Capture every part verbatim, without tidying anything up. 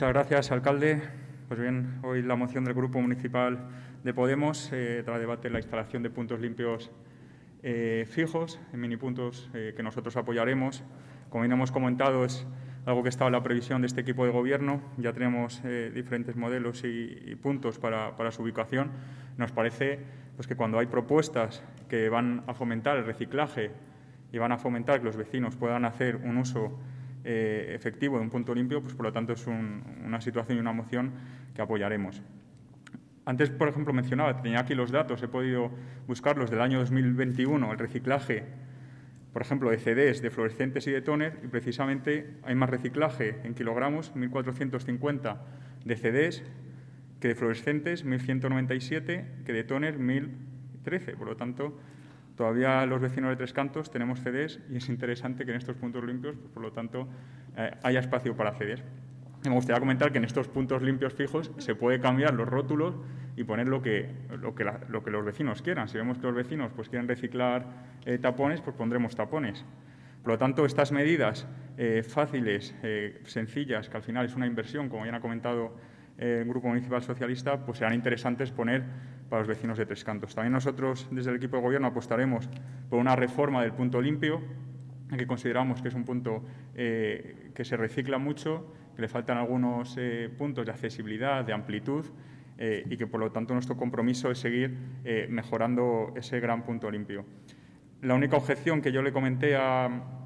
Muchas gracias, alcalde. Pues bien, hoy la moción del Grupo Municipal de Podemos eh, trae debate la instalación de puntos limpios eh, fijos, en minipuntos eh, que nosotros apoyaremos. Como bien hemos comentado, es algo que estaba en la previsión de este equipo de gobierno. Ya tenemos eh, diferentes modelos y, y puntos para, para su ubicación. Nos parece pues, que cuando hay propuestas que van a fomentar el reciclaje y van a fomentar que los vecinos puedan hacer un uso eh, efectivo de un punto limpio, pues por lo tanto es un, una situación y una moción que apoyaremos. Antes, por ejemplo, mencionaba, tenía aquí los datos, he podido buscarlos del año dos mil veintiuno, el reciclaje, por ejemplo, de C Ds, de fluorescentes y de tóner, y precisamente hay más reciclaje en kilogramos, mil cuatrocientos cincuenta de C Ds, que de fluorescentes, mil ciento noventa y siete, que de tóner, mil trece. Por lo tanto, todavía los vecinos de Tres Cantos tenemos C Ds y es interesante que en estos puntos limpios, pues, por lo tanto, eh, haya espacio para C Ds. Me gustaría comentar que en estos puntos limpios fijos se puede cambiar los rótulos y poner lo que, lo que, la, lo que los vecinos quieran. Si vemos que los vecinos pues, quieren reciclar eh, tapones, pues pondremos tapones. Por lo tanto, estas medidas eh, fáciles, eh, sencillas, que al final es una inversión, como ya ha comentado eh, el Grupo Municipal Socialista, pues serán interesantes poner para los vecinos de Tres Cantos. También nosotros, desde el equipo de gobierno, apostaremos por una reforma del punto limpio, que consideramos que es un punto eh, que se recicla mucho, que le faltan algunos eh, puntos de accesibilidad, de amplitud, eh, y que, por lo tanto, nuestro compromiso es seguir eh, mejorando ese gran punto limpio. La única objeción que yo le comenté a,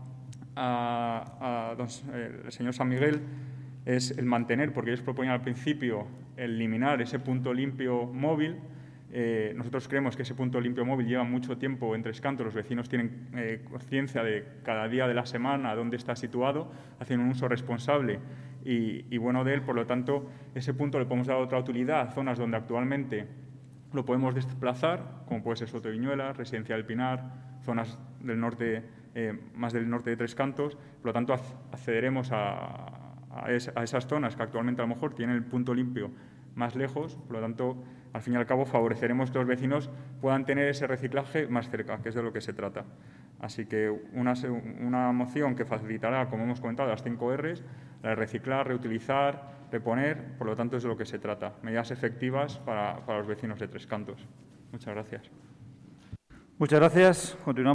a, a don, eh, el señor San Miguel es el mantener, porque ellos proponían al principio eliminar ese punto limpio móvil. Eh, nosotros creemos que ese punto limpio móvil lleva mucho tiempo en Tres Cantos, los vecinos tienen eh, conciencia de cada día de la semana dónde está situado, hacen un uso responsable y, y bueno de él, por lo tanto, ese punto le podemos dar otra utilidad a zonas donde actualmente lo podemos desplazar, como puede ser Soto de Viñuela, Residencia del Pinar, zonas del norte, eh, más del norte de Tres Cantos, por lo tanto accederemos a, a, es, a esas zonas que actualmente a lo mejor tienen el punto limpio más lejos, por lo tanto, al fin y al cabo, favoreceremos que los vecinos puedan tener ese reciclaje más cerca, que es de lo que se trata. Así que una, una moción que facilitará, como hemos comentado, las cinco R's, la de reciclar, reutilizar, reponer, por lo tanto, es de lo que se trata. Medidas efectivas para, para los vecinos de Tres Cantos. Muchas gracias. Muchas gracias. Continuamos.